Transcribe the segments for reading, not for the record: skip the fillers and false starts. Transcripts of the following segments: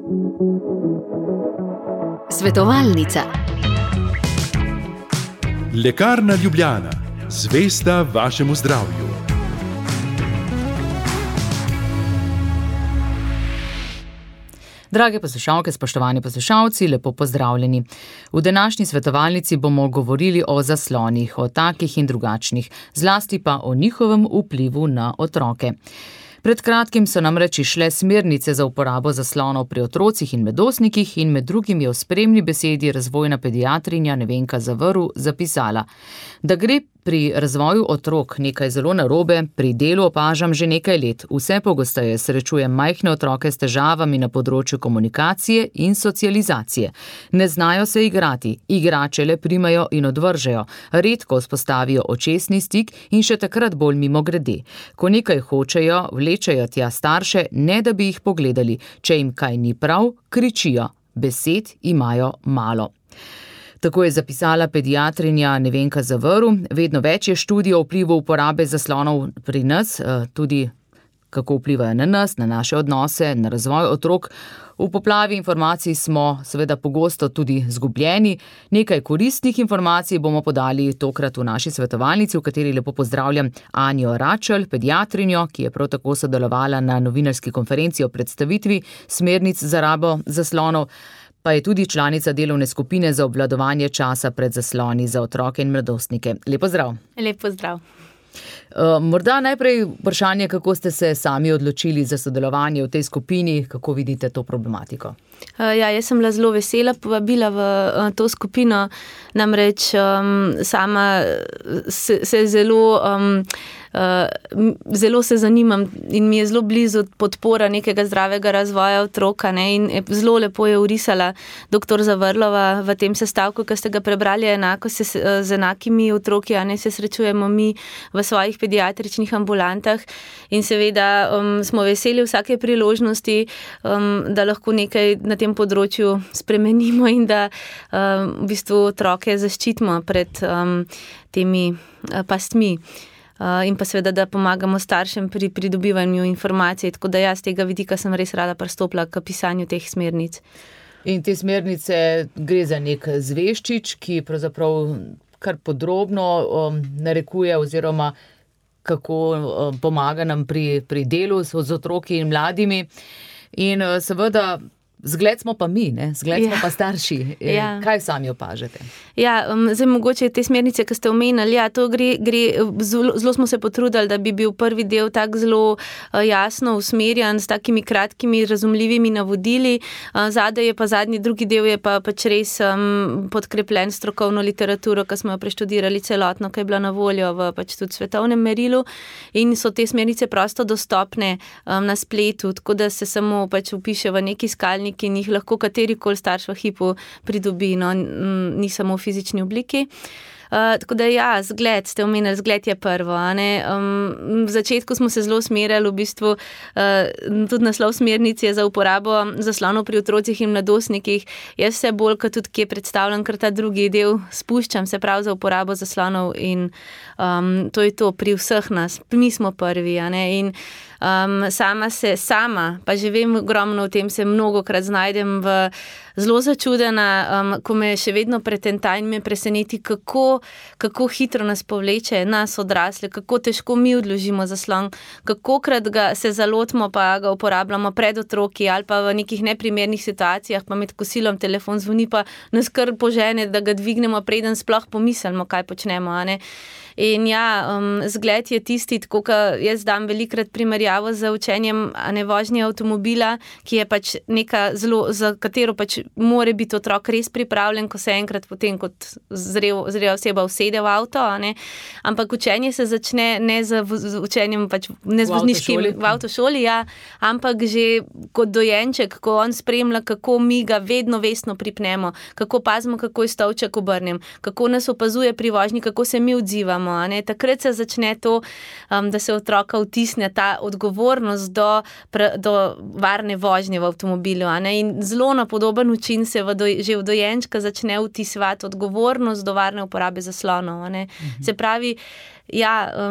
Svetovalnica. Lekarna Ljubljana. Zvesta vašemu zdravju. Drage poslušalke, spoštovani poslušalci, lepo pozdravljeni. V današnji svetovalnici bomo govorili o zaslonih, o takih in drugačnih, zlasti pa o njihovem vplivu na otroke. Pred kratkim so namreč izšle smernice za uporabo zaslonov pri otrocih in mladostnikih in med drugim je v spremni besedi razvojna pediatrinja Nevenka Zavrl zapisala, da gre pri razvoju otrok nekaj zelo narobe, pri delu opažam že nekaj let. Vse pogosteje srečujem majhne otroke s težavami na področju komunikacije in socializacije. Ne znajo se igrati, igrače le primajo in odvržejo, redko vzpostavijo očesni stik in še takrat bolj mimogrede. Ko nekaj hočejo, vlečejo tja starše, ne da bi jih pogledali. Če jim kaj ni prav, kričijo. Besed imajo malo. Tako je zapisala pediatrinja Nevenka Zavrl. Vedno več je študij o vplivu uporabe zaslonov pri nas, tudi kako vplivajo na nas, na naše odnose, na razvoj otrok. V poplavi informacij smo seveda pogosto tudi zgubljeni. Nekaj koristnih informacij bomo podali tokrat v naši svetovalnici, v kateri lepo pozdravljam Anjo Račelj, pediatrinjo, ki je prav tako sodelovala na novinarski konferenci o predstavitvi smernic za rabo zaslonov, pa je tudi članica delovne skupine za obvladovanje časa pred zasloni za otroke in mladostnike. Lep pozdrav. Lep pozdrav. Morda najprej vprašanje, kako ste se sami odločili za sodelovanje v tej skupini, kako vidite to problematiko? Jaz sem bila zelo vesela povabila v to skupino, namreč sama se zelo se zanimam in mi je zelo blizu podpora nekega zdravega razvoja otroka, ne, in zelo lepo je orisala dr. Zavrlova v tem sestavku, ki ste ga prebrali, enako se z enakimi otroki, a ne se srečujemo mi v svojih pediatričnih ambulantah in seveda smo veseli vsake priložnosti, da lahko nekaj na tem področju spremenimo in da v bistvu otroke zaščitimo pred temi pastmi. In pa seveda, da pomagamo staršem pri pridobivanju informacij, tako da jaz z tega vidika sem res rada pristopila k pisanju teh smernic. In te smernice gre za nek zveščič, ki pravzaprav kar podrobno narekuje oziroma kako pomaga nam pri delu z otroki in mladimi. In seveda zgled smo pa mi, ne? Zgled smo pa starši. Kaj sami opažate? Zdaj mogoče te smernice, ki ste omenili, to gre, zelo smo se potrudili, da bi bil prvi del tak zelo jasno usmerjen, s takimi kratkimi, razumljivimi navodili. Zadaj je pa drugi del je pa pač res podkrepljen strokovno literaturo, ki smo jo preštudirali celotno, ki je bila na voljo v pač tudi svetovnem merilu in so te smernice prosto dostopne na spletu, tako da se samo pač vpiše v neki iskalnik in jih lahko katerikoli starš v hipu pridobi, no, ni samo v fizični obliki. Tako da zgled, ste omenili, zgled je prvo. V začetku smo se zelo usmerjali, v bistvu tudi naslov smernic je za uporabo zaslonov pri otrocih in mladostnikih. Jaz vse bolj, kot tudi kje predstavljam, ker ta drugi del spuščam, se pravi za uporabo zaslonov in to je to pri vseh nas. Mi smo prvi, in sama, pa že vem ogromno o tem, se mnogokrat znajdem v zelo začudena, ko me še vedno pretenta in me preseneti, kako hitro nas povleče, nas odrasle, kako težko mi odložimo zaslon, kakokrat ga se zalotimo pa ga uporabljamo pred otroki ali pa v nekih neprimernih situacijah, pa med kosilom telefon zvoni pa nas kar požene, da ga dvignemo, preden sploh pomislimo, kaj počnemo, In zgled je tisti, tako kot jaz dam velikrat primerjavo z učenjem vožnje avtomobila, ki je pač neka zelo, za katero pač mora biti otrok res pripravljen, ko se enkrat potem kot zrela oseba usede v avto, ampak učenje se začne ne z učenjem, pač ne z vozniškim v avtošoli, ampak že kot dojenček, ko on spremlja, kako mi ga vedno vestno pripnemo, kako pazimo, kako je stolček obrnem, kako nas opazuje pri vožnji, kako se mi odzivamo. Takrat se začne to, da se otroka vtisne ta odgovornost do varne vožnje v avtomobilu. In zelo na podoben način se že v dojenčka začne vtisovati odgovornost do varne uporabe zaslonov. Se pravi,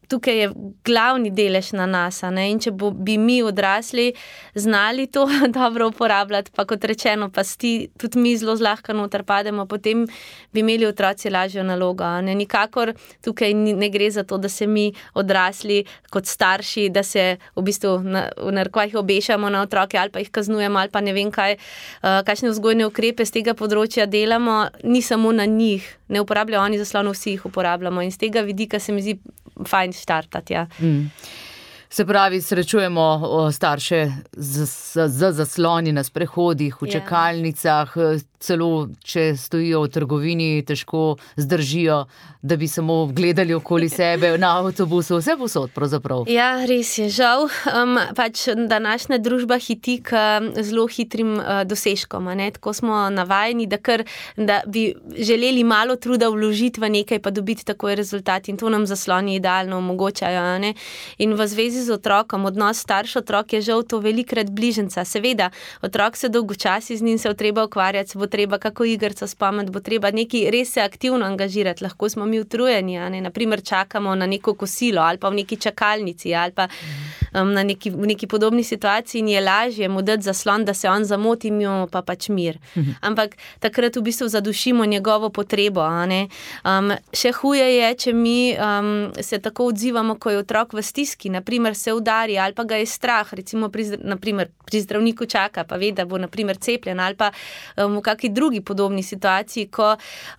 tukaj je glavni delež na nas, ne? In če bi mi odrasli znali to dobro uporabljati, pa kot rečeno, pa tudi mi zelo zlahka noter pademo, potem bi imeli otroci lažjo nalogo. Ne? Nikakor tukaj ne gre za to, da se mi odrasli kot starši, da se v bistvu v narekovajih obešamo na otroke ali pa jih kaznujemo ali pa ne vem kaj, kakšne vzgojne ukrepe z tega področja delamo, ni samo na njih, ne uporabljajo oni zaslonov, vsi jih uporabljamo in z tega vidika se mi zdi fajn štartati, ja. Se pravi, srečujemo starše z zasloni na sprehodih, v čakalnicah, celo če stojijo v trgovini, težko zdržijo, da bi samo gledali okoli sebe na avtobusu, vse povsod pravzaprav. Ja, res je, žal. Pač današnja družba hiti k zelo hitrim dosežkom, ne? Tako smo navajeni, da bi želeli malo truda vložiti v nekaj, pa dobiti takoj rezultat in to nam zasloni idealno omogočajo, ne? In v zvezi z otrokom, odnos starš-otrok je žal to velikrat bližnjica. Seveda, otrok se dolgočasi, z njim se bo treba ukvarjati, se bo treba kako igrico spomniti, bo treba nekaj res se aktivno angažirati, lahko smo mi utrujeni, ne? Naprimer čakamo na neko kosilo ali pa v neki čakalnici ali pa v neki podobni situaciji in je lažje mu dati zaslon, da se on zamoti in jo pa pač mir. Ampak takrat v bistvu zadušimo njegovo potrebo, ne? Še huje je, če mi se tako odzivamo, ko je otrok v stiski, naprimer se udari ali pa ga je strah, recimo naprimer pri zdravniku čaka, pa ve, da bo naprimer cepljen ali pa v kakšni drugi podobni situaciji, ko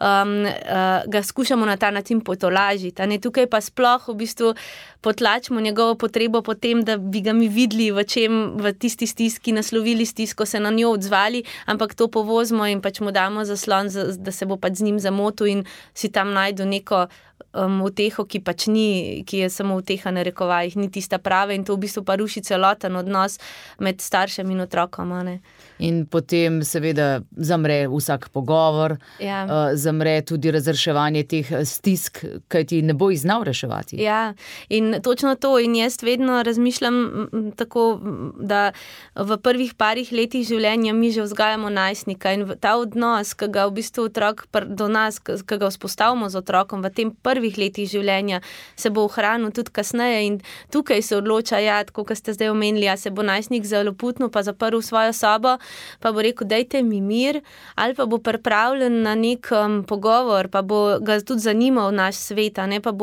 ga skušamo na ta način potolažiti. Tukaj pa sploh v bistvu potlačimo njegovo potrebo po tem, da bi ga mi videli v tisti stiski, naslovili stisko, se na njo odzvali, ampak to povozimo in pač mu damo zaslon, da se bo pač z njim zamotil in si tam najdu neko uteho, ki pač ni, ki je samo uteha na rekovajih, ni tista prava in to v bistvu pa ruši celoten odnos med staršem in otrokom. Ne? In potem seveda zamre vsak pogovor, zamre tudi razreševanje teh stisk, kaj ti ne bo znal reševati. Ja, in točno to. In jaz vedno razmišljam tako, da v prvih parih letih življenja mi že vzgajamo najstnika in ta odnos, ki ga v bistvu otrok do nas, ki ga vzpostavimo z otrokom v tem prvih letih življenja, se bo ohranil tudi kasneje in tukaj se odloča, tako kot ste zdaj omenili, se bo najstnik zaloputnil pa zaprl v svojo sobo, pa bo rekel, dajte mi mir, ali pa bo pripravljen na nek pogovor, pa bo ga tudi zanimal naš svet, ne, pa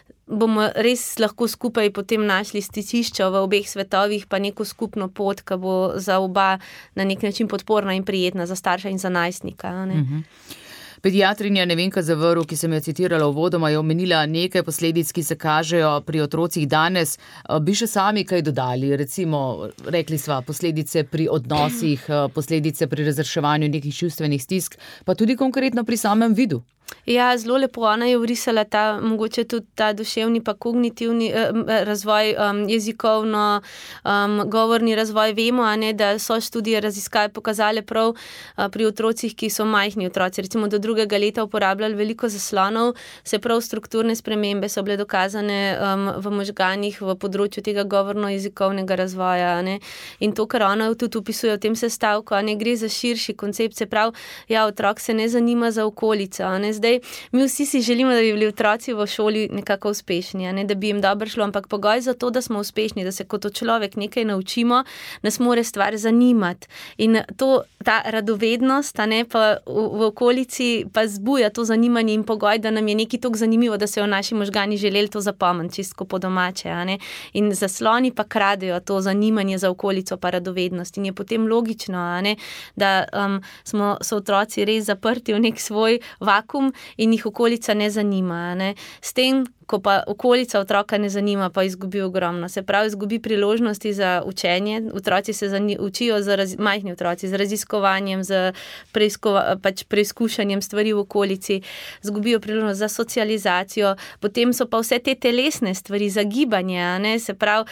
bomo res lahko skupaj potem našli stičišča v obeh svetovih, pa neko skupno pot, ki bo za oba na nek način podporna in prijetna, za starša in za najstnika. Ne. Pediatrinja Nevenka Zavrl, ki sem jo citirala uvodoma, je omenila nekaj posledic, ki se kažejo pri otrocih danes. Bi še sami kaj dodali? Recimo, rekli sva, posledice pri odnosih, posledice pri razreševanju nekih čustvenih stisk, pa tudi konkretno pri samem vidu. Ja, zelo lepo, ona je vrisala mogoče tudi ta duševni pa kognitivni razvoj, jezikovno, govorni razvoj. Vemo, da so študije raziskave pokazale prav pri otrocih, ki so majhni otroci, recimo do 2. leta uporabljali veliko zaslonov, se prav strukturne spremembe so bile dokazane v možganih v področju tega govorno-jezikovnega razvoja. Ne? In to, kar ona tudi opisuje v tem sestavku, gre za širši koncept, se prav, otrok se ne zanima za okolico, Zdaj, mi vsi si želimo, da bi bili otroci v šoli nekako uspešni, da bi jim dobro šlo, ampak pogoj za to, da smo uspešni, da se kot človek nekaj naučimo, nas mora stvar zanimati. In ta radovednost pa v okolici pa zbuja to zanimanje in pogoj, da nam je nekaj toliko zanimivo, da se v naši možgani želeli to zapomniti, čisto po domače. In zasloni pa kradejo to zanimanje za okolico pa radovednost. In je potem logično, da so otroci res zaprti v nek svoj vakuum in jih okolica ne zanima. S tem, ko pa okolica otroka ne zanima, pa izgubi ogromno. Se pravi, izgubi priložnosti za učenje. Otroci se učijo, majhni otroci, z raziskovanjem, z preizkušanjem stvari v okolici, izgubijo priložnost za socializacijo. Potem so pa vse te telesne stvari, za gibanje. Se pravi,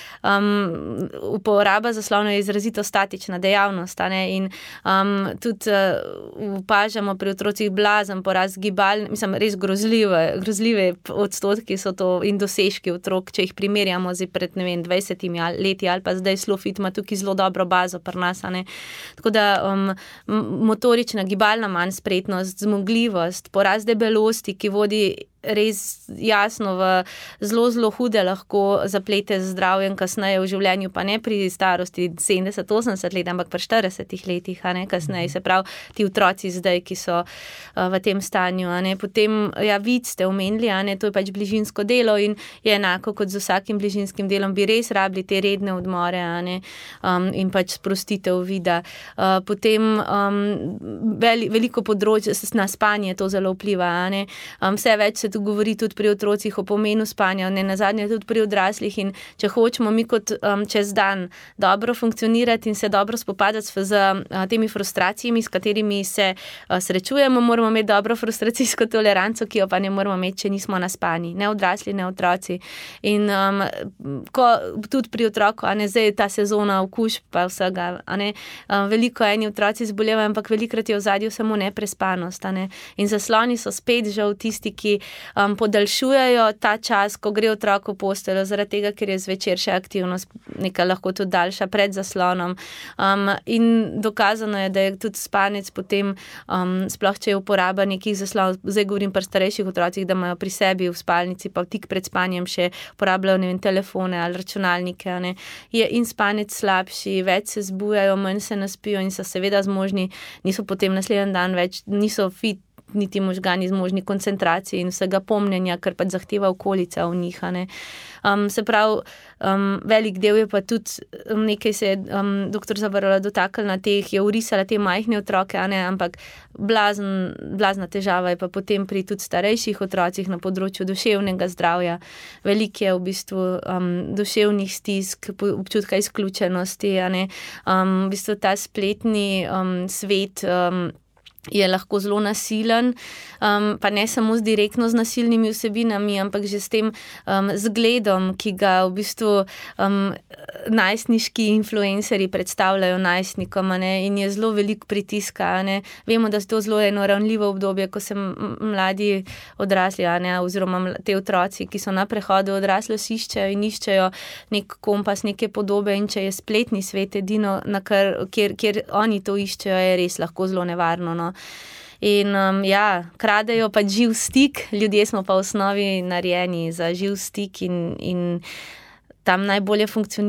uporaba zaslonov je izrazito statična dejavnost. In tudi opažamo pri otrocih blazen porast gibal, mislim, res grozljive odstotki so to in dosežki otrok, če jih primerjamo z pred 20 leti ali pa zdaj SlowFit ima tukaj zelo dobro bazo pri nas. Tako da motorična, gibalna manj spretnost, zmogljivost, porast debelosti, ki vodi res jasno v zelo hude lahko zaplete z zdravjem kasneje v življenju, pa ne pri starosti 70-80 let, ampak pri 40 letih, kasneje. Se pravi, ti otroci zdaj, ki so v tem stanju. Potem, vid ste omenili, to je pač bližinsko delo in je enako kot z vsakim bližinskim delom, bi res rabili te redne odmore in pač sprostitev vida. Potem veliko področje, na spanje to zelo vpliva. Vse več se tu govori tudi pri otrocih o pomenu spanja, nenazadnje tudi pri odraslih in če hočemo mi kot čez dan dobro funkcionirati in se dobro spopadati z temi frustracijami, s katerimi se srečujemo, moramo imeti dobro frustracijsko toleranco, ki jo pa ne moramo imeti, če nismo naspani. Ne odrasli, ne otroci. In ko tudi pri otroku, zdaj je ta sezona okužb pa vsega, veliko eni otroci zbolevajo, ampak velikrat je v ozadju samo neprespanost. In zasloni so spet žal tisti, ki podaljšujejo ta čas, ko gre otrok v posteljo, zaradi tega, ker je zvečer še aktivnost nekaj lahko tudi daljša pred zaslonom. In dokazano je, da je tudi spanec potem, sploh če je uporaba nekih zaslonov, zdaj govorim pri starejših otrocih, da imajo pri sebi v spalnici, pa tik pred spanjem še uporabljajo telefone ali računalnike, je in spanec slabši, več se zbujajo, manj se naspijo in so seveda zmožni, niso potem naslednji dan več, niso fit, niti možgani zmožni koncentracije in vsega pomnjenja, kar pač zahteva okolica v njih. Se pravi, velik del je pa tudi, nekaj se je doktor Zavarola dotaknila teh, je urisala te majhne otroke, ampak blazna težava je pa potem pri tudi starejših otrocih na področju duševnega zdravja. Veliko je v bistvu duševnih stisk, občutka izključenosti, v bistvu ta spletni svet je lahko zelo nasilen, pa ne samo direktno z nasilnimi vsebinami, ampak že s tem zgledom, ki ga v bistvu najstniški influencerji predstavljajo najstnikom, in je zelo veliko pritiska. Vemo, da je to zelo eno ranljivo obdobje, ko se mladi odrasli, oziroma te otroci, ki so na prehodu odraslost, iščejo nek kompas, neke podobe, in če je spletni svet edino, kjer oni to iščejo, je res lahko zelo nevarno. In kradejo pa živ stik, ljudje smo pa v osnovi narejeni za živ stik in tam najbolje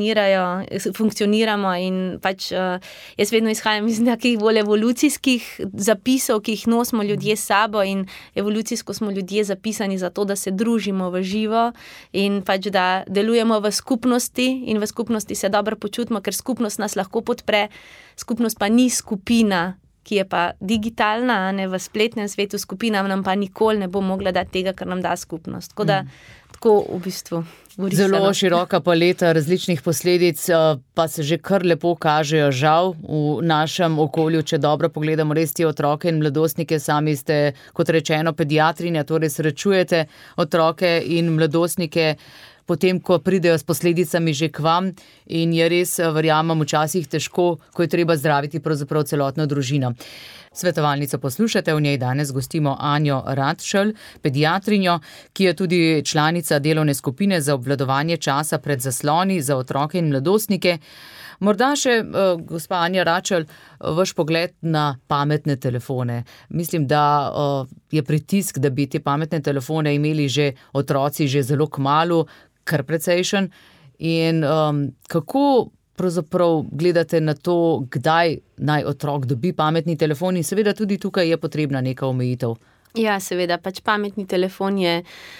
funkcioniramo in pač jaz vedno izhajam iz nekih bolj evolucijskih zapisov, ki jih nosimo ljudje s sabo, in evolucijsko smo ljudje zapisani za to, da se družimo v živo in pač da delujemo v skupnosti in v skupnosti se dobro počutimo, ker skupnost nas lahko podpre, skupnost pa ni skupina, ki je pa digitalna, v spletnem svetu, skupina nam pa nikoli ne bo mogla dati tega, kar nam da skupnost. Tako v bistvu. Zelo široka paleta različnih posledic, pa se že kar lepo kažejo žal v našem okolju, če dobro pogledamo res te otroke in mladostnike. Sami ste, kot rečeno, pediatrinja, torej srečujete otroke in mladostnike potem, ko pridejo s posledicami že k vam, in je res, verjamem, včasih težko, ko je treba zdraviti pravzaprav celotno družino. Svetovalnico poslušate, v njej danes gostimo Anjo Ratšelj, pediatrinjo, ki je tudi članica delovne skupine za obvladovanje časa pred zasloni za otroke in mladostnike. Morda še, gospa Anja Ratšelj, vaš pogled na pametne telefone. Mislim, da je pritisk, da bi te pametne telefone imeli že otroci že zelo kmalu, kar precejšen. In kako pravzaprav gledate na to, kdaj naj otrok dobi pametni telefon, in seveda tudi tukaj je potrebna neka omejitev? Ja, seveda, pač pametni telefon je,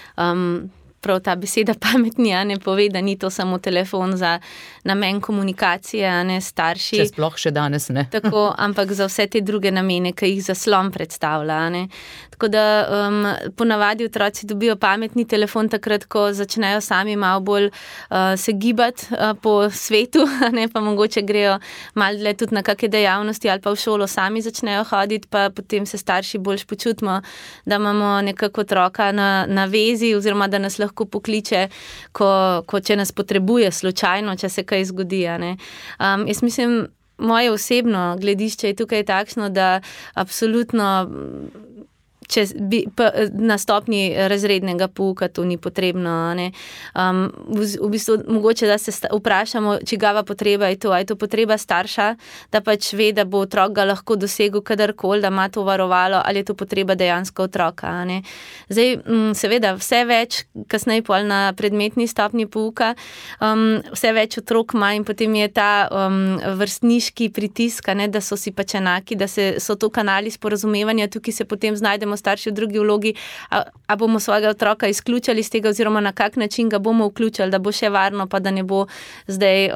prav ta beseda pametni, ne pove, da ni to samo telefon za namen komunikacije, starši. Če sploh še danes ne. Tako, ampak za vse te druge namene, ki jih zaslon predstavlja. Tako da ponavadi otroci dobijo pametni telefon takrat, ko začnejo sami malo bolj se gibati po svetu, pa mogoče grejo malo dlje tudi na kakšne dejavnosti ali pa v šolo sami začnejo hoditi, pa potem se starši boljš počutimo, da imamo nekako otroka na vezi, oziroma da nas lahko pokliče, če nas potrebuje slučajno, če se kaj zgodi. Jaz mislim, moje osebno gledišče je tukaj takšno, da absolutno na stopnji razrednega pouka to ni potrebno. Ne. V bistvu mogoče, da se vprašamo, čigava potreba je to, a je to potreba starša, da pač ve, da bo otrok ga lahko dosegel kadarkoli, da ima to varovalo, ali je to potreba dejansko otroka. Ne. Zdaj, seveda, vse več, kasneje pol na predmetni stopnji pouka, vse več otrok ima in potem je ta vrstniški pritisk, ne, da so si pač enaki, da so to kanali sporazumevanja, tukaj se potem znajdemo starši v drugi vlogi, a bomo svojega otroka izključili iz tega oziroma na kak način ga bomo vključili, da bo še varno, pa da ne bo zdaj...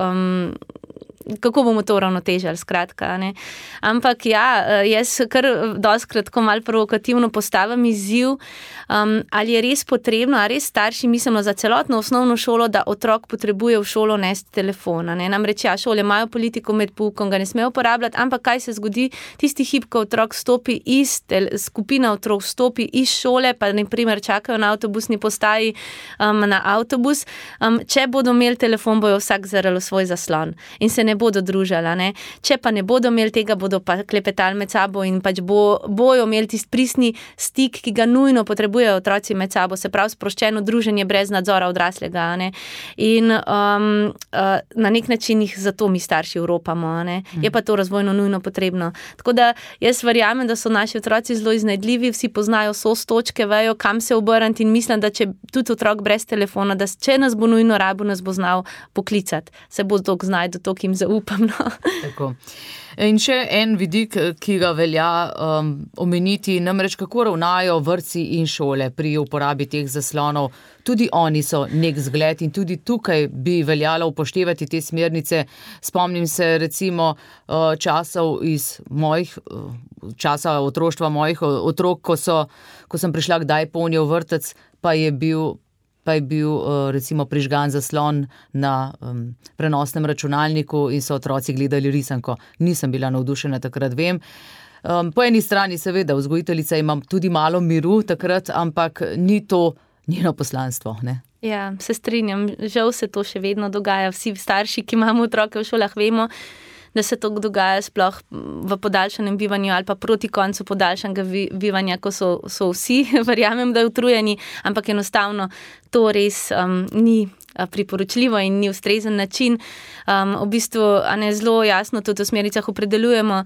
kako bomo to uravnotežili, skratka. Ne? Ampak ja, jaz kar dostkrat, ko malo provokativno postavim izziv, ali je res potrebno, a res starši mislimo za celotno osnovno šolo, da otrok potrebuje v šolo nesti telefona. Ne? Namreč ja, šole imajo politiko med poukom, ga ne smejo uporabljati, ampak kaj se zgodi tisti hip, ko otrok stopi skupina otrok stopi iz šole, pa na primer čakajo na avtobusni postaji na avtobus, če bodo imeli telefon, bojo vsak zarali svoj zaslon in se ne bodo družala. Ne? Če pa ne bodo imeli tega, bodo pa klepetali med sabo in pač bojo imeli tisti pristni stik, ki ga nujno potrebujejo otroci med sabo, se pravi sproščeno druženje brez nadzora odraslega. Ne? In na nek način jih zato mi starši evropamo. Ne? Je pa to razvojno nujno potrebno. Tako da jaz verjamem, da so naši otroci zelo iznajdljivi, vsi poznajo točke, vejo, kam se obrniti in mislim, da če tudi otrok brez telefona, da če nas bo nujno rabo, nas bo znal poklicati. Se bo toliko znajdu, toliko jim zaupam. No. Tako. In še en vidik, ki ga velja omeniti, namreč kako ravnajo vrtci in šole pri uporabi teh zaslonov. Tudi oni so nek zgled in tudi tukaj bi veljalo upoštevati te smernice. Spomnim se recimo časov iz časa otroštva mojih otrok, ko sem prišla kdaj ponje v vrtec, pa je bil recimo prižgan zaslon na prenosnem računalniku in so otroci gledali risanko. Nisem bila navdušena, takrat vem. Po eni strani seveda vzgojiteljica imam tudi malo miru takrat, ampak ni to njeno poslanstvo. Ne? Ja, se strinjam. Žal se to še vedno dogaja. Vsi starši, ki imamo otroke v šolah, vemo, da se to dogaja sploh v podaljšanem bivanju ali pa proti koncu podaljšanega bivanja, ko so vsi, verjamem, da utrujeni, ampak enostavno to res ni priporočljivo in ni ustrezen način. V bistvu zelo jasno tudi v smernicah opredeljujemo,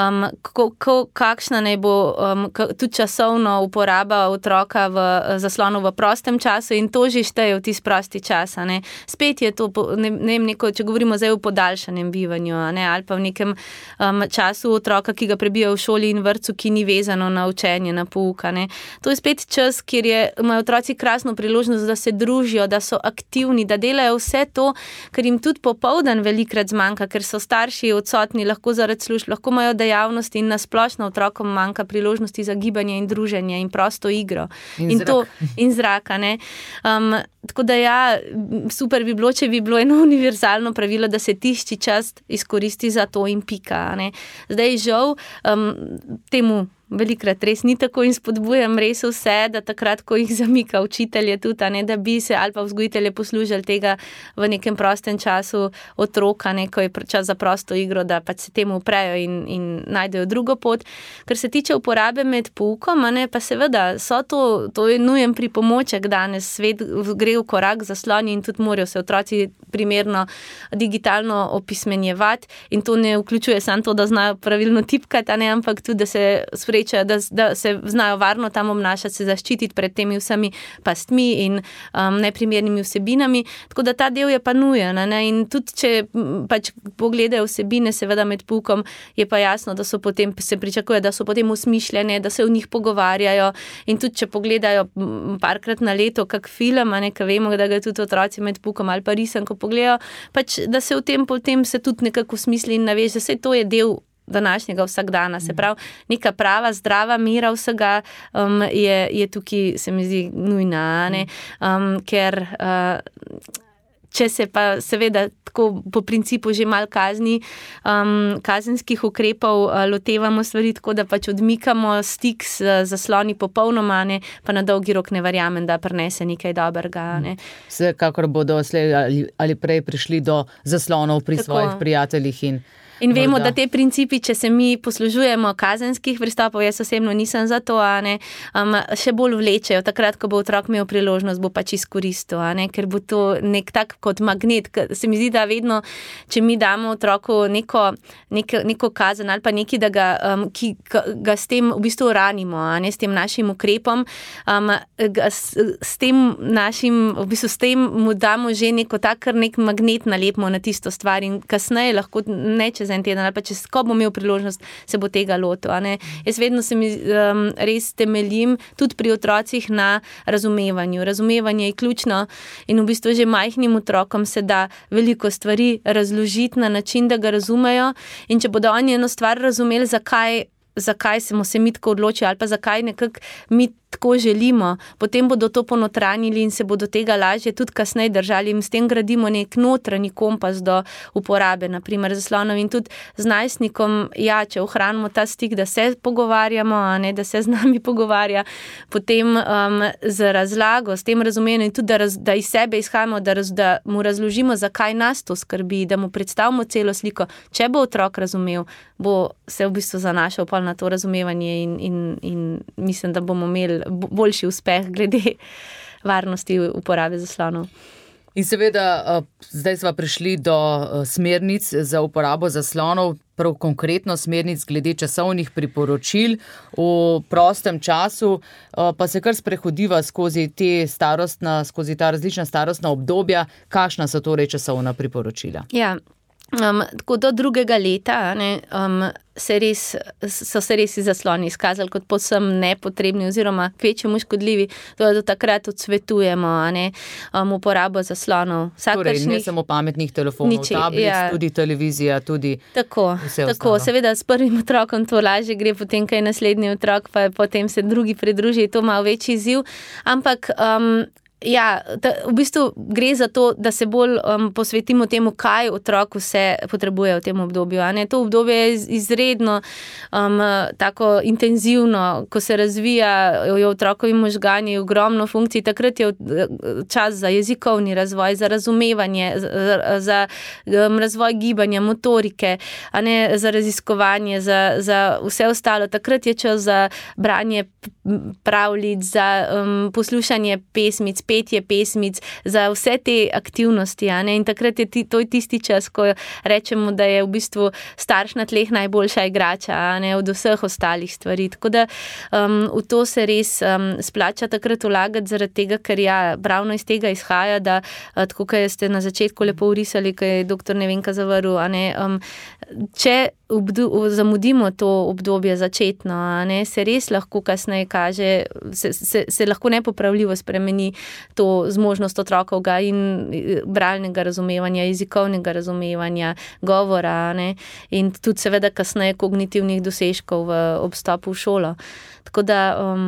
kakšna naj bo tudi časovno uporaba otroka v zaslonu v prostem času in to že šteje v tisti prosti čas. Ne. Spet je to, če govorimo zdaj o podaljšanem bivanju, ali pa v nekem času otroka, ki ga prebiva v šoli in vrtcu, ki ni vezano na učenje, na pouka. Ne. To je spet čas, kjer imajo otroci krasno priložnost, da se družijo, da so aktivni, da delajo vse to, kar jim tudi popoldan velikrat zmanjka, ker so starši odsotni, lahko zaradi služb, lahko imajo dejavnosti in nasplošno otrokom manjka priložnosti za gibanje in druženje in prosto igro. In zraka. Ne. Tako da ja, super bi bilo, če bi bilo eno univerzalno pravilo, da se tisti čas izkoristi za to in pika. Ne. Zdaj žal temu velikrat res ni tako in spodbujam res vse, da takrat, ko jih zamika učitelje tudi, da bi se ali pa vzgojitelje poslužili tega v nekem prostem času otroka, ko je čas za prosto igro, da pač se temu uprejo in najdejo drugo pot. Kar se tiče uporabe med poukom, pa seveda to je nujen pripomoček danes, svet gre v korak zasloni in tudi morajo se otroci primerno digitalno opismenjevati in to ne vključuje samo to, da znajo pravilno tipkati, ampak tudi, da se da se znajo varno tam obnašati, se zaščititi pred temi vsemi pastmi in neprimernimi vsebinami. Tako da ta del je pa nujen. In tudi, če pač pogledajo vsebine, seveda med poukom, je pa jasno, da so potem, se pričakuje, da so potem usmišljene, da se v njih pogovarjajo. In tudi, če pogledajo parkrat na leto kak film, ker vemo, da ga tudi otroci med poukom ali pa risanko pogledajo, pač, da se v tem potem se tudi nekako usmisli in naveže. Vse to je del današnjega vsakdana. Se pravi, neka prava, zdrava mera vsega je tukaj, se mi zdi, nujna. Ker če se pa seveda tako po principu že malo kazenskih ukrepov lotevamo stvari, tako da pač odmikamo stik z zasloni popolnoma, pa na dolgi rok ne verjamem, da prinese nekaj dobrega. Vsekakor bodo slej ali prej prišli do zaslonov pri svojih prijateljih in In vemo, da te principi, če se mi poslužujemo kazenskih pristopov, jaz osebno nisem za to, še bolj vlečejo. Takrat, ko bo otrok imel priložnost, bo pač izkoristil, ker bo to nek tak kot magnet. Se mi zdi, da vedno, če mi damo otroku neko kazen ali pa neki, da ki ga s tem v bistvu ranimo, s tem našim ukrepom, s tem našim, v bistvu s tem mu damo že nek magnet nalepimo na tisto stvar in kasneje lahko za en teden ali pa ko bo imel priložnost, se bo tega lotil. Jaz vedno se mi res temeljim tudi pri otrocih na razumevanju. Razumevanje je ključno in v bistvu že majhnim otrokom se da veliko stvari razložiti na način, da ga razumejo in če bodo oni eno stvar razumeli, zakaj smo se mi tako odločili ali pa zakaj nekako mi tako želimo, potem bodo to ponotranjili in se bodo tega lažje tudi kasneje držali in s tem gradimo nek notranji kompas do uporabe, naprimer zaslonov in tudi z najstnikom, če ohranimo ta stik, da se pogovarjamo, da se z nami pogovarja, potem z razlago, s tem razumevanjem in tudi, da iz sebe izhajamo, da mu razložimo, zakaj nas to skrbi, da mu predstavimo celo sliko. Če bo otrok razumel, bo se v bistvu zanašal na to razumevanje in mislim, da bomo imeli boljši uspeh glede varnosti uporabe zaslonov. In seveda, zdaj sva prišli do smernic za uporabo zaslonov, prav konkretno smernic glede časovnih priporočil v prostem času, pa se kar sprehodiva skozi ta različna starostna obdobja. Kakšna so torej časovna priporočila? Ja, tako do 2. leta so se res zasloni izkazali kot povsem nepotrebni oziroma kvečjemu škodljivi, do takrat odsvetujemo uporabo zaslonov. Torej, ne samo pametnih telefonov, tablic, tudi televizija, tudi vse ostalo. Tako, seveda s prvim otrokom to lažje gre, potem, kaj je naslednji otrok, pa potem se drugi pridruži, je to malo večji izziv, ampak v bistvu gre za to, da se bolj posvetimo temu, kaj otrok vse potrebuje v tem obdobju. To obdobje je izredno tako intenzivno, ko se razvijajo otrokovi možgani, ogromno funkcij, takrat je čas za jezikovni razvoj, za razumevanje, za razvoj gibanja, motorike, za raziskovanje, za vse ostalo. Takrat je čas za branje pravljic, za poslušanje pesmic, petje pesmic, za vse te aktivnosti. In takrat je to tisti čas, ko rečemo, da je v bistvu starš na tleh najboljša igrača od vseh ostalih stvari. Tako da v to se res splača takrat vlagati zaradi tega, ker ravno iz tega izhaja, da tako, kaj ste na začetku lepo urisali, kaj je dr. Nevenka zavrl, če zamudimo to obdobje začetno, se res lahko kasneje kaže, se lahko nepopravljivo spremeni to zmožnost otrokovega in bralnega razumevanja, jezikovnega razumevanja, govora, in tudi seveda kasneje kognitivnih dosežkov ob vstopu v šolo. Tako da,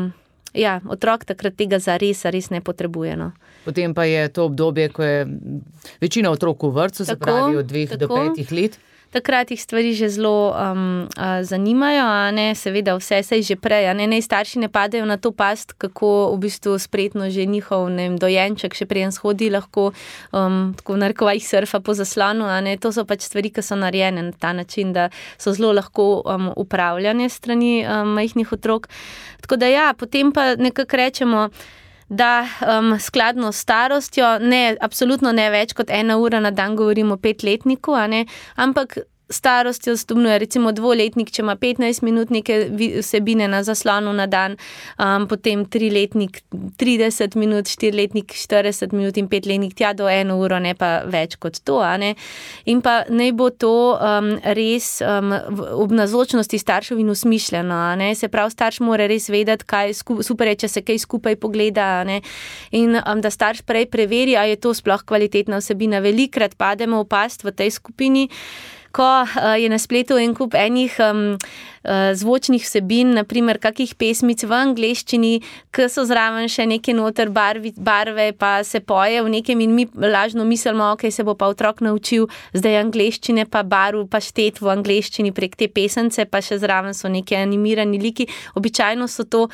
otrok takrat tega zares ne potrebuje. Potem pa je to obdobje, ko je večina otrok v vrtcu, se pravi od 2 do 5 let. Takrat jih stvari že zelo zanimajo, seveda vse sej že prej, naj starši ne padejo na to past, kako v bistvu spretno že njihov dojenček še preden shodi lahko tako v narekovajih surfa po zaslonu, to so pač stvari, ki so narejene na ta način, da so zelo lahko upravljane strani majhnih otrok. Tako da potem pa nekako rečemo, da skladno s starostjo, absolutno ne več kot 1 ura na dan govorimo o 5-letniku, ampak starostjo stopnjuje, recimo 2-letnik, če ima 15 minut neke vsebine na zaslonu na dan, potem 3-letnik 30 minut, 4-letnik 40 minut in 5-letnik tja do 1 uro, ne pa več kot to. In pa naj bo to res ob navzočnosti staršev in usmišljeno. Se pravi, starš mora res vedeti, kaj super je, če se kaj skupaj pogleda, in da starš prej preveri, a je to sploh kvalitetna vsebina. Velikrat pademo v past v tej skupini, ko je na spletu en kup enih zvočnih vsebin, naprimer kakih pesmic v angleščini, ki so zraven še neke noter barve, pa se poje v nekem in mi lažno mislimo, ok, se bo pa otrok naučil zdaj angleščine, pa barv, pa štet v angleščini prek te pesence, pa še zraven so neke animirani liki. Običajno so to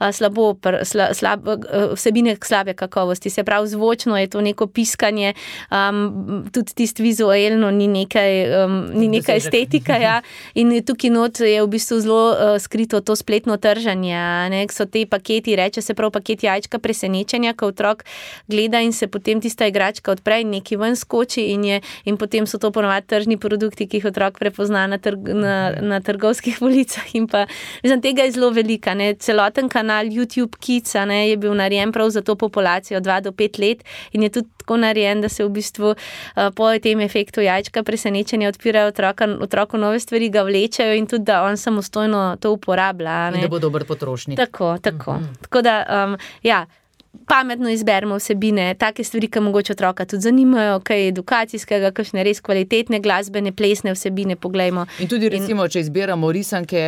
vsebine slabe kakovosti, se pravi zvočno je to neko piskanje, tudi tisto vizualno ni nekaj ni neka estetika, ja. In tukaj not je v bistvu zelo skrito to spletno trženje, ne, so te paketi, reče se prav paket jajčka presenečenja, ko otrok gleda in se potem tista igračka odpre in neki ven skoči in potem so to ponovadi tržni produkti, ki jih otrok prepozna na trgovskih policah in pa, mislim, tega je zelo velika, ne, celoten kanal YouTube Kids, ne, je bil narejen prav za to populacijo 2 do 5 let in je tudi tako narejen, da se v bistvu po tem efektu jajčka presenečenja odpirajo otroku nove stvari, ga vlečejo in tudi, da on samostojno to uporablja. Ne. In da bo dober potrošnik. Tako. Tako da, ja, pametno izberemo vsebine, take stvari, ki mogoče otroka tudi zanimajo, kaj edukacijskega, kakšne res kvalitetne glasbene, plesne vsebine, poglejmo. In tudi recimo, če izbiramo risanke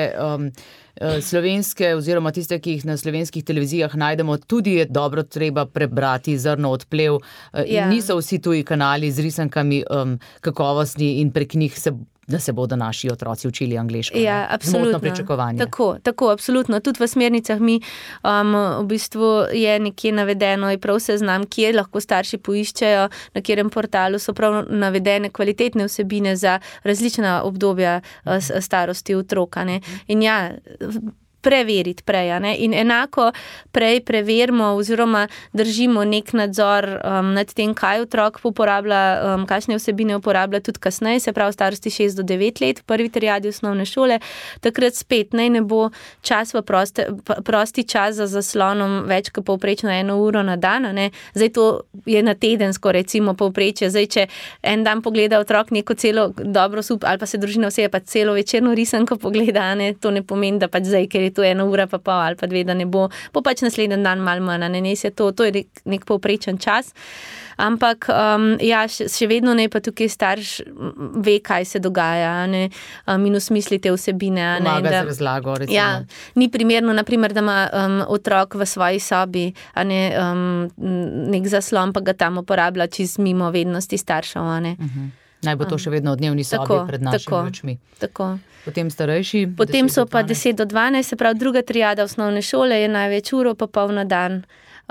slovenske oziroma tiste, ki jih na slovenskih televizijah najdemo, tudi je dobro treba prebrati Zrno odplev. Ja. Niso vsi tuji kanali z risankami kakovostni in prek njih da se bodo naši otroci učili angleško. Ja, absolutno. Zmotno pričakovanje. Tako, absolutno. Tudi v smernicah mi v bistvu je nekje navedeno, je prav seznam, kje lahko starši poiščejo, na katerem portalu so prav navedene kvalitetne vsebine za različna obdobja starosti otroka. Ne. In ja, preveriti prej, ne? In enako prej preverimo oziroma držimo nek nadzor nad tem, kaj otrok uporablja, kakšne vsebine uporablja tudi kasneje, se pravi v starosti 6 do 9 let, v prvi triadi osnovne šole, takrat spet ne bo čas v prosti čas za zaslonom več kot povprečno 1 uro na dan, ne? Zdaj to je na tedensko recimo povprečje, zdaj če en dan pogleda otrok neko celo dobro ali pa se družina vse pa celo večerno risanko pogleda, ne? To ne pomeni, da pač zdaj, ker je to 1 ura pa pol ali pa 2, da ne bo pač naslednji dan malo manj, ne se to je nek povprečen čas. Ampak ja, še vedno ne, pa tukaj starš ve, kaj se dogaja, ne, in usmislite vsebine. Pomaga z razlago, recimo. Ja, ni primerno, naprimer, da ima otrok v svoji sobi, a ne, nek zaslon, pa ga tam uporablja čez mimo vednosti staršev, a ne. Naj bo to še vedno v dnevni sobi pred našimi očmi. Tako. Potem starejši? Potem so pa 10 do 12, se pravi druga triada osnovne šole je največ uro pa pol na dan.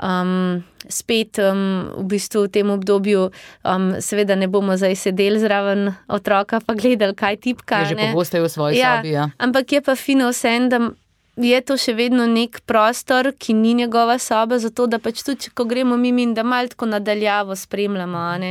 Spet v bistvu v tem obdobju seveda ne bomo zdaj sedeli zraven otroka pa gledali, kaj tipka. Je že pogostejo v svoji sobi, ja. Ampak je pa fino vseeno, da je to še vedno nek prostor, ki ni njegova soba, zato da pač tudi, ko gremo mimo in da malo tako nadaljavo spremljamo, ne,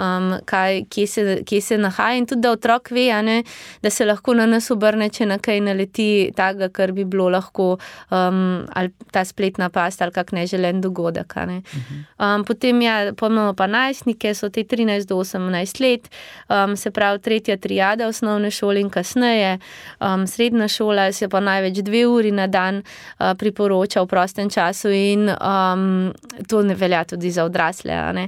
kje se nahaja in tudi, da otrok ve, ne, da se lahko na nas obrne, če na kaj naleti takega, kar bi bilo lahko ali ta spletna past ali kak neželen dogodek. Ne. Potem imamo pa najstnike, so te 13 do 18 let, se pravi tretja triada osnovne šole in kasneje, srednja šola se pa največ 2 uri na dan priporoča v prostem času in to ne velja tudi za odrasle. Ne.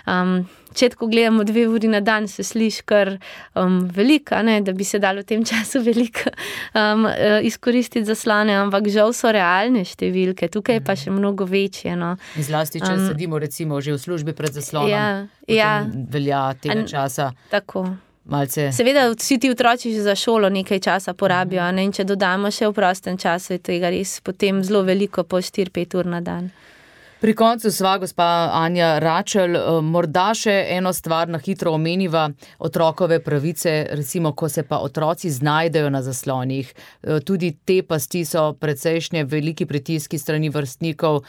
Če tako gledamo 2 uri na dan, se sliši kar veliko, ne, da bi se dalo v tem času veliko izkoristiti zaslone, ampak žal so realne številke, tukaj je pa še mnogo večje. No. In zlasti, če sedimo recimo že v službi pred zaslonom, velja tega časa. Tako. Malce. Seveda vsi ti otroci že za šolo nekaj časa porabijo, ne? In če dodamo še v prostem času, je tega res potem zelo veliko, po 4-5 ur na dan. Pri koncu sva gospa Anja Račelj, morda še eno stvar na hitro omeniva, otrokove pravice, recimo, ko se pa otroci znajdejo na zaslonih. Tudi te pasti so precejšnje veliki pritiski strani vrstnikov,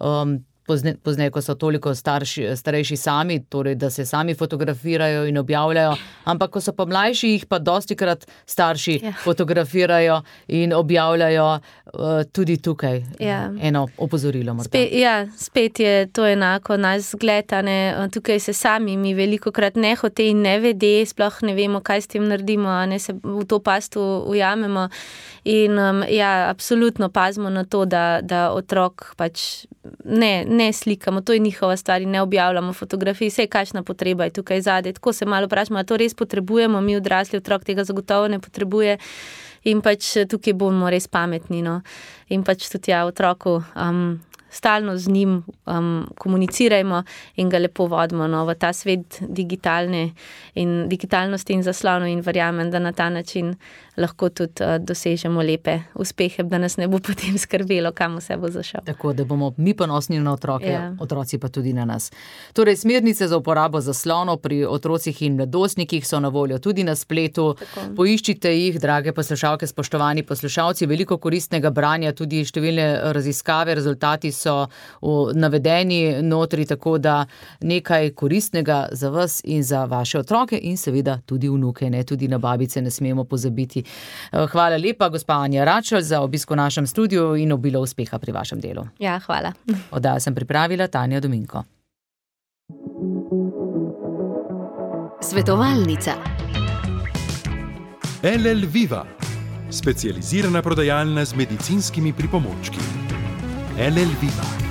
pozneje, ko so toliko starejši sami, torej, da se sami fotografirajo in objavljajo, ampak ko so pa mlajši, jih pa dostikrat starši fotografirajo in objavljajo tudi tukaj. Eno opozorilo morda. Spet je to enako naš zgled, ne? Tukaj se sami mi velikokrat nehote in nevede, sploh ne vemo, kaj s tem naredimo, ne se v to pastu ujamemo in absolutno pazimo na to, da otrok pač ne slikamo, to je njihova stvar in ne objavljamo fotografij, vse kakšna potreba je tukaj zadaj. Tako se malo vprašamo, a to res potrebujemo, mi odrasli, otrok tega zagotovo ne potrebuje in pač tukaj bomo res pametni. No. In pač tudi otroku stalno z njim komunicirajmo in ga lepo vodimo v ta svet digitalnosti in zaslonov in verjamem, da na ta način lahko tudi dosežemo lepe uspehe, da nas ne bo potem skrbelo, kam vse bo zašel. Tako, da bomo mi ponosni na otroke, otroci pa tudi na nas. Torej, smernice za uporabo zaslonov pri otrocih in mladostnikih so na voljo tudi na spletu. Tako. Poiščite jih, drage poslušalke, spoštovani poslušalci, veliko koristnega branja, tudi številne raziskave, rezultati so navedeni notri, tako da nekaj koristnega za vas in za vaše otroke in seveda tudi vnuke, ne, tudi na babice ne smemo pozabiti. Hvala lepa, gospa Anja Račelj, za obisk v našem studiu in obilo uspeha pri vašem delu. Ja, hvala. Oddajo sem pripravila Tanja Dominko. Svetovalnica. LL Viva, specializirana prodajalna z medicinskimi pripomočki. LL Viva.